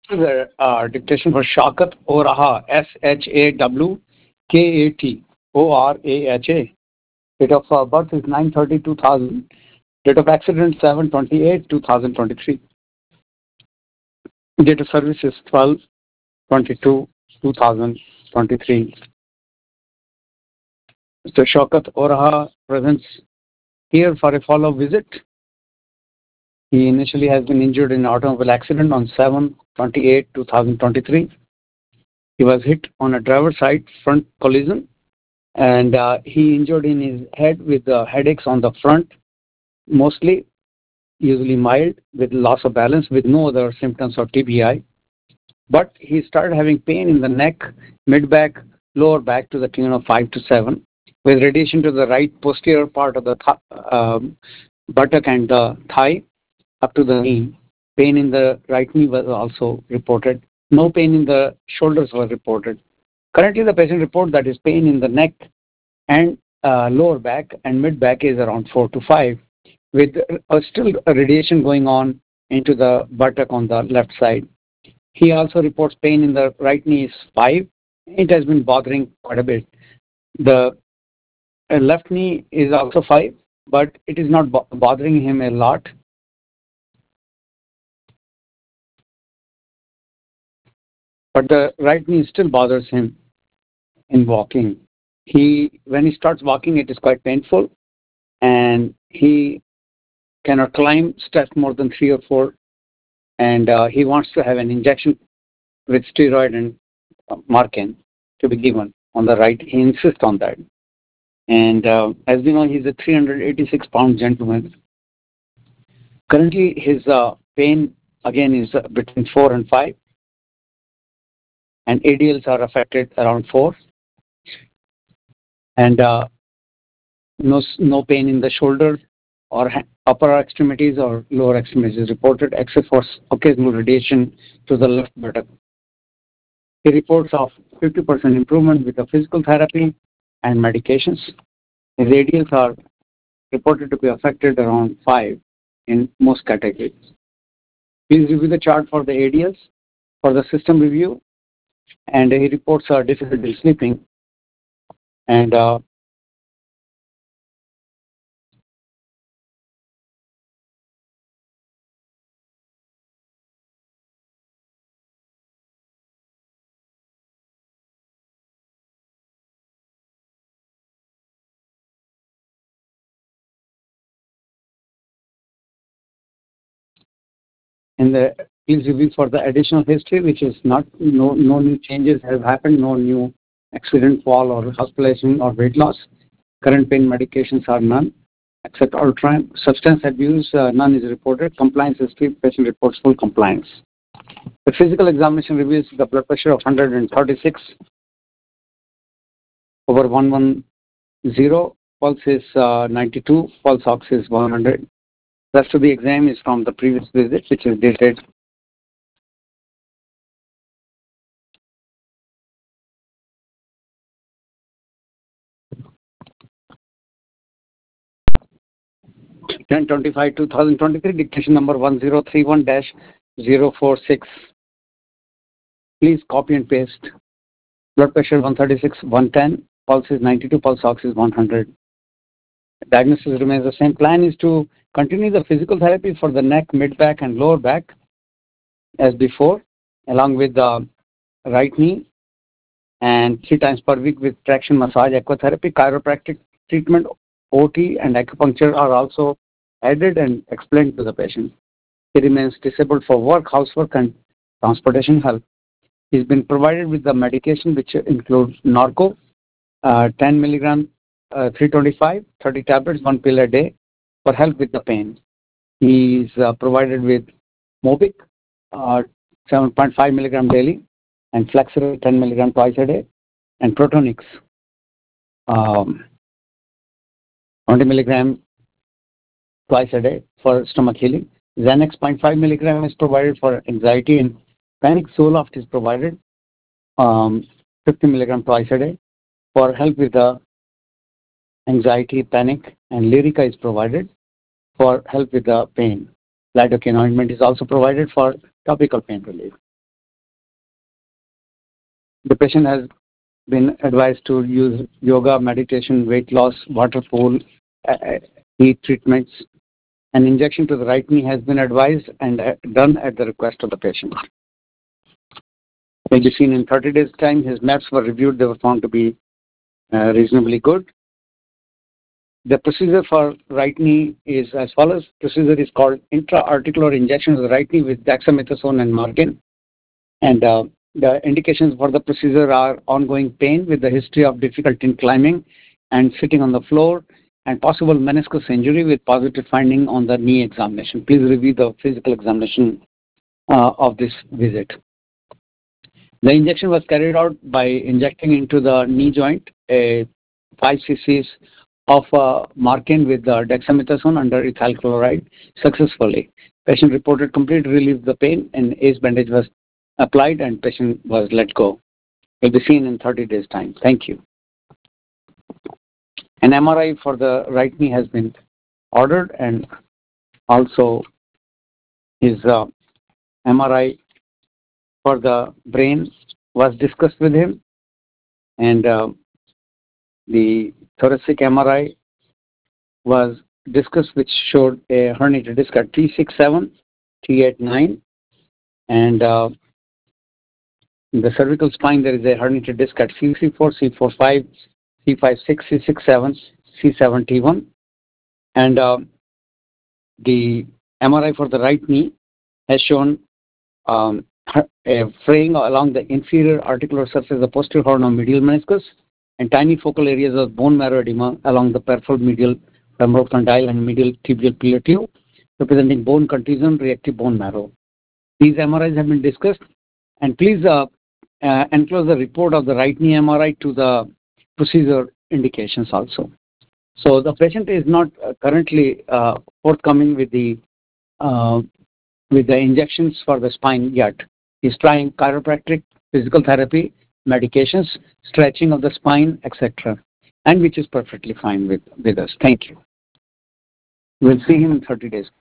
The dictation for Shaukat Oraha, Shawkath. Date of birth is 9/30/2000. Date of accident 7/28/2023. Date of service is 12/22/2023. Mr. Shaukat Oraha presents here for a follow-up visit. He initially has been injured in an automobile accident on 7/28/2023. He was hit on a driver's side front collision, and he injured in his head with headaches on the front, mostly, usually mild, with loss of balance, with no other symptoms of TBI. But he started having pain in the neck, mid-back, lower back to the tune of 5 to 7, with radiation to the right posterior part of the buttock and the thigh up to the knee. Pain in the right knee was also reported. No pain in the shoulders was reported. Currently, the patient reports that his pain in the neck and lower back and mid-back is around 4 to 5, with still radiation going on into the buttock on the left side. He also reports pain in the right knee is 5. It has been bothering quite a bit. The left knee is also 5, but it is not bothering him a lot. But the right knee still bothers him in walking. When he starts walking, it is quite painful, and he cannot climb steps more than 3 or 4, and he wants to have an injection with steroid and Marcan to be given on the right. He insists on that. And as we know, he's a 386-pound gentleman. Currently, his pain, again, is between 4 and 5, and ADLs are affected around 4. And no pain in the shoulder or upper extremities or lower extremities reported, except for occasional radiation to the left buttock. He reports of 50% improvement with the physical therapy and medications. His ADLs are reported to be affected around 5 in most categories. Please review the chart for the ADLs for the system review, and he reports difficulty sleeping, and please review for the additional history, which is no new changes have happened, no new accident, fall, or hospitalization or weight loss. Current pain medications are none, except Ultram. Substance abuse, none is reported. Compliance history, patient reports full compliance. The physical examination reveals the blood pressure of 136/110, pulse is 92, pulse ox is 100. Rest of the exam is from the previous visit, which is dated 10/25/2023, dictation number 1031-046. Please copy and paste. Blood pressure 136/110, pulse is 92, pulse ox is 100. Diagnosis remains the same. Plan is to continue the physical therapy for the neck, mid-back, and lower back as before, along with the right knee, and 3 times per week with traction massage, aquatherapy, chiropractic treatment, OT, and acupuncture are also added and explained to the patient. He remains disabled for work, housework, and transportation help. He's been provided with the medication, which includes Norco, 10 milligram, 325, 30 tablets, 1 pill a day for help with the pain. He's provided with Mobic, 7.5 milligram daily, and Flexeril 10 milligram twice a day, and Protonix, 20 milligram twice a day for stomach healing. Xanax 0.5 milligram is provided for anxiety, and Panic Zoloft is provided 50 milligram twice a day for help with the anxiety, panic, and Lyrica is provided for help with the pain. Lidocaine ointment is also provided for topical pain relief. The patient has been advised to use yoga, meditation, weight loss, water pool, heat treatments. An injection to the right knee has been advised and done at the request of the patient. Will be seen in 30 days' time. His maps were reviewed. They were found to be reasonably good. The procedure for right knee is as follows. Procedure is called intra-articular injection of the right knee with dexamethasone and Margin. And the indications for the procedure are ongoing pain with the history of difficulty in climbing and sitting on the floor, and possible meniscus injury with positive finding on the knee examination. Please review the physical examination of this visit. The injection was carried out by injecting into the knee joint a 5 cc's of Markin with dexamethasone under ethyl chloride successfully. Patient reported complete relief of the pain and ACE bandage was applied and patient was let go. Will be seen in 30 days' time. Thank you. An MRI for the right knee has been ordered, and also his MRI for the brain was discussed with him, and the thoracic MRI was discussed, which showed a herniated disc at T67, T89, and in the cervical spine there is a herniated disc at C34, C45, C56, C67, C71, and the MRI for the right knee has shown a fraying along the inferior articular surface of the posterior horn of medial meniscus and tiny focal areas of bone marrow edema along the peripheral medial femoral condyle and medial tibial pillar tube, representing bone contusion, reactive bone marrow. These MRIs have been discussed, and please enclose the report of the right knee MRI to the procedure indications also. So the patient is not currently forthcoming with the injections for the spine yet. He's trying chiropractic, physical therapy, medications, stretching of the spine, etc., and which is perfectly fine with us. Thank you. We'll see him in 30 days.